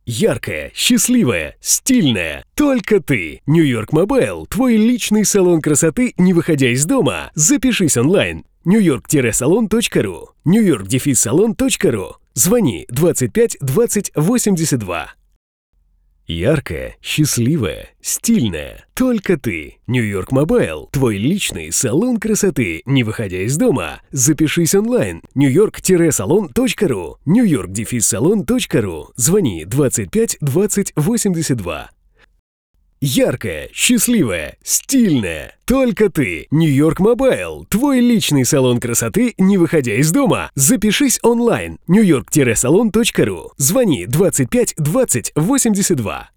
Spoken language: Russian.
Яркая, счастливая, стильная. Только ты. Нью-Йорк Мобайл – твой личный салон красоты, не выходя из дома. Запишись онлайн. newyork-salon.ru newyork-salon.ru Звони 25 20 82. Яркая, счастливая, стильная. Только ты. Нью-Йорк Мобайл – твой личный салон красоты, не выходя из дома. Запишись онлайн. newyork-salon.ru newyork-salon.ru Звони 25 20 82. Яркая, счастливая, стильная. Только ты. Нью-Йорк Мобайл – твой личный салон красоты, не выходя из дома. Запишись онлайн. newyork-salon.ru Звони 25 20 82.